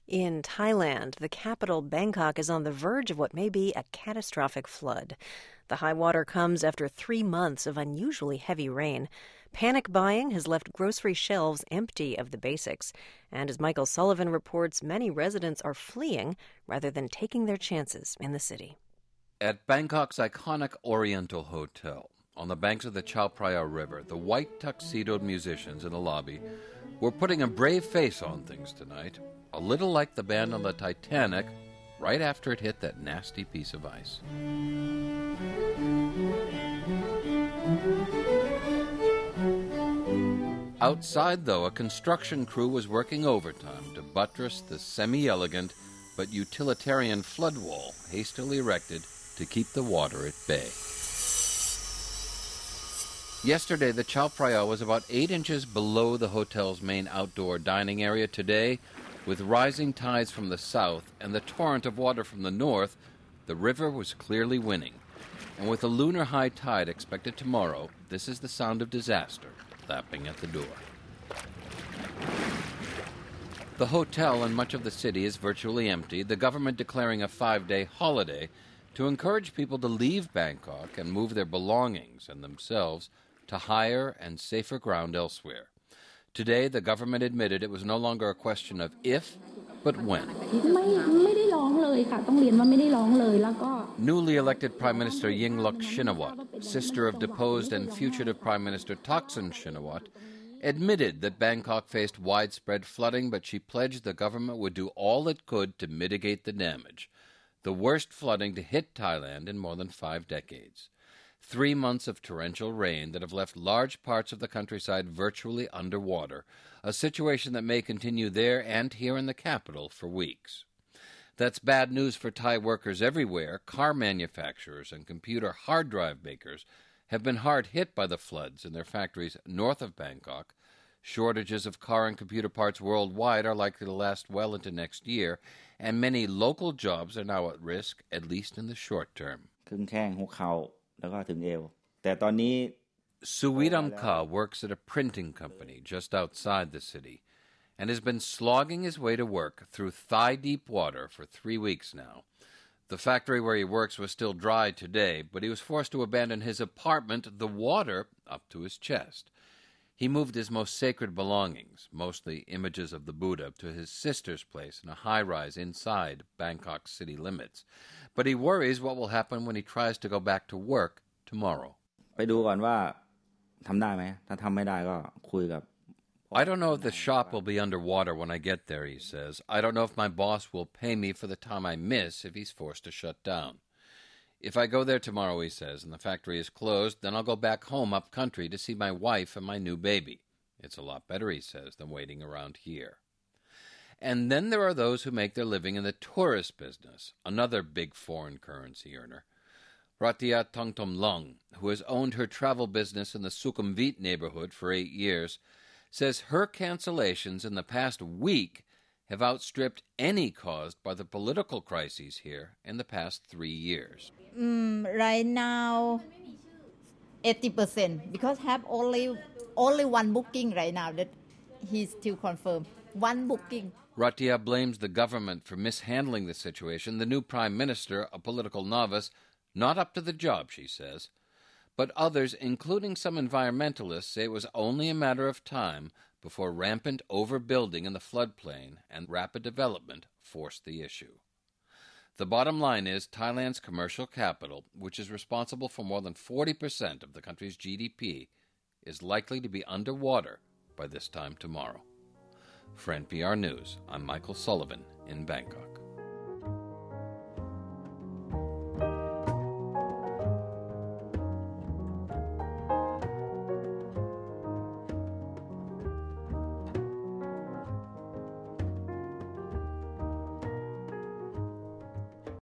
In Thailand, the capital Bangkok is on the verge of what may be a catastrophic flood. The high water comes after 3 months of unusually heavy rain. Panic buying has left grocery shelves empty of the basics. And as Michael Sullivan reports, many residents are fleeing rather than taking their chances in the city. At Bangkok's iconic Oriental Hotel, on the banks of the Chao Phraya River, the white tuxedoed musicians in the lobby were putting a brave face on things tonight, a little like the band on the Titanic right after it hit that nasty piece of ice. Outside, though, a construction crew was working overtime to buttress the semi-elegant but utilitarian flood wall hastily erected to keep the water at bay. Yesterday, the Chao Phraya was about 8 inches below the hotel's main outdoor dining area. Today, with rising tides from the south and the torrent of water from the north, the river was clearly winning. And with a lunar high tide expected tomorrow, this is the sound of disaster tapping at the door. The hotel and much of the city is virtually empty, the government declaring a 5-day holiday to encourage people to leave Bangkok and move their belongings and themselves to higher and safer ground elsewhere. Today, the government admitted it was no longer a question of if, but when. Newly elected Prime Minister Yingluck Shinawatra, sister of deposed and fugitive Prime Minister Thaksin Shinawatra, admitted that Bangkok faced widespread flooding, but she pledged the government would do all it could to mitigate the damage, the worst flooding to hit Thailand in more than 5 decades. 3 months of torrential rain that have left large parts of the countryside virtually underwater, a situation that may continue there and here in the capital for weeks. That's bad news for Thai workers everywhere. Car manufacturers and computer hard drive makers have been hard hit by the floods in their factories north of Bangkok. Shortages of car and computer parts worldwide are likely to last well into next year, and many local jobs are now at risk, at least in the short term. Suwiram Ka works at a printing company just outside the city and has been slogging his way to work through thigh-deep water for 3 weeks now. The factory where he works was still dry today, but he was forced to abandon his apartment, the water up to his chest. He moved his most sacred belongings, mostly images of the Buddha, to his sister's place in a high-rise inside Bangkok's city limits. But he worries what will happen when he tries to go back to work tomorrow. I don't know if the shop will be underwater when I get there, he says. I don't know if my boss will pay me for the time I miss if he's forced to shut down. If I go there tomorrow, he says, and the factory is closed, then I'll go back home up country to see my wife and my new baby. It's a lot better, he says, than waiting around here. And then there are those who make their living in the tourist business, another big foreign currency earner. Ratia Tongtom Lung, who has owned her travel business in the Sukhumvit neighborhood for 8 years, says her cancellations in the past week have outstripped any caused by the political crises here in the past 3 years. Right now, 80%, because have only one booking right now that he's still confirmed. One booking. Ratia blames the government for mishandling the situation. The new prime minister, a political novice, not up to the job, she says. But others, including some environmentalists, say it was only a matter of time before rampant overbuilding in the floodplain and rapid development forced the issue. The bottom line is Thailand's commercial capital, which is responsible for more than 40% of the country's GDP, is likely to be underwater by this time tomorrow. For NPR News, I'm Michael Sullivan in Bangkok.